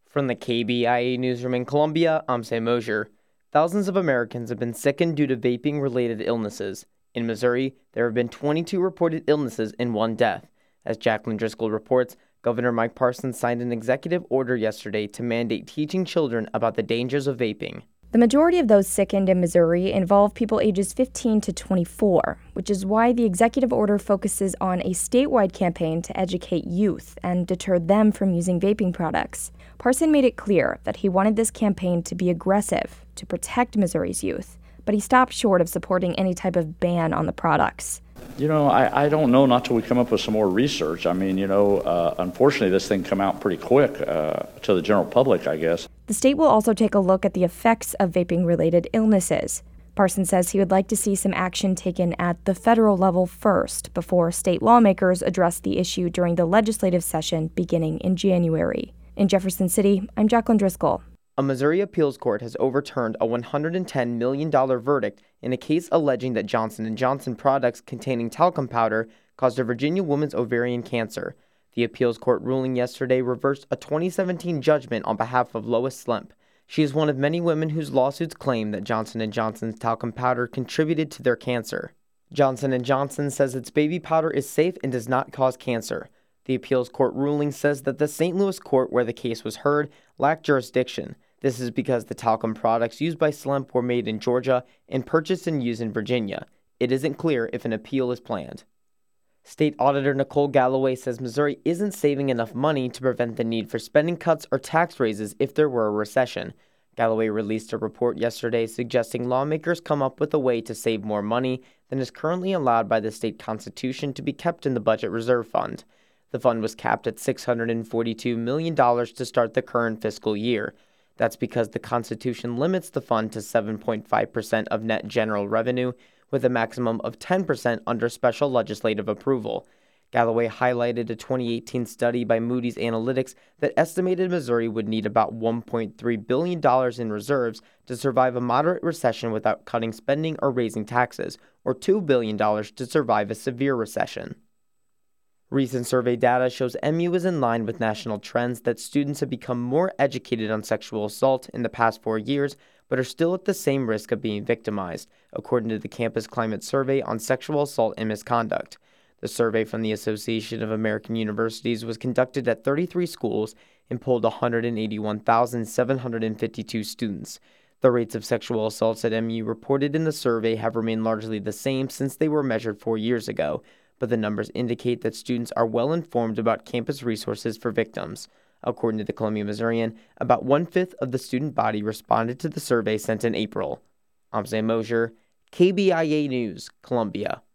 From the KBIA newsroom in Columbia, I'm Sam Mosier. Thousands of Americans have been sickened due to vaping-related illnesses. In Missouri, there have been 22 reported illnesses and 1 death. As Jacqueline Driscoll reports, Governor Mike Parson signed an executive order yesterday to mandate teaching children about the dangers of vaping. The majority of those sickened in Missouri involve people ages 15 to 24, which is why the executive order focuses on a statewide campaign to educate youth and deter them from using vaping products. Parson made it clear that he wanted this campaign to be aggressive to protect Missouri's youth, but he stopped short of supporting any type of ban on the products. I don't know not till we come up with some more research. Unfortunately, this thing come out pretty quick to the general public, I guess. The state will also take a look at the effects of vaping-related illnesses. Parson says he would like to see some action taken at the federal level first before state lawmakers address the issue during the legislative session beginning in January. In Jefferson City, I'm Jacqueline Driscoll. A Missouri appeals court has overturned a $110 million verdict in a case alleging that Johnson & Johnson products containing talcum powder caused a Virginia woman's ovarian cancer. The appeals court ruling yesterday reversed a 2017 judgment on behalf of Lois Slemp. She is one of many women whose lawsuits claim that Johnson & Johnson's talcum powder contributed to their cancer. Johnson & Johnson says its baby powder is safe and does not cause cancer. The appeals court ruling says that the St. Louis court where the case was heard lacked jurisdiction. This is because the talcum products used by Slemp were made in Georgia and purchased and used in Virginia. It isn't clear if an appeal is planned. State Auditor Nicole Galloway says Missouri isn't saving enough money to prevent the need for spending cuts or tax raises if there were a recession. Galloway released a report yesterday suggesting lawmakers come up with a way to save more money than is currently allowed by the state constitution to be kept in the Budget Reserve Fund. The fund was capped at $642 million to start the current fiscal year. That's because the Constitution limits the fund to 7.5% of net general revenue, with a maximum of 10% under special legislative approval. Galloway highlighted a 2018 study by Moody's Analytics that estimated Missouri would need about $1.3 billion in reserves to survive a moderate recession without cutting spending or raising taxes, or $2 billion to survive a severe recession. Recent survey data shows MU is in line with national trends that students have become more educated on sexual assault in the past 4 years, but are still at the same risk of being victimized, according to the Campus Climate Survey on Sexual Assault and Misconduct. The survey from the Association of American Universities was conducted at 33 schools and polled 181,752 students. The rates of sexual assaults at MU reported in the survey have remained largely the same since they were measured 4 years ago, but the numbers indicate that students are well informed about campus resources for victims. According to the Columbia Missourian, about 1/5 of the student body responded to the survey sent in April. I'm Sam Mosier, KBIA News, Columbia.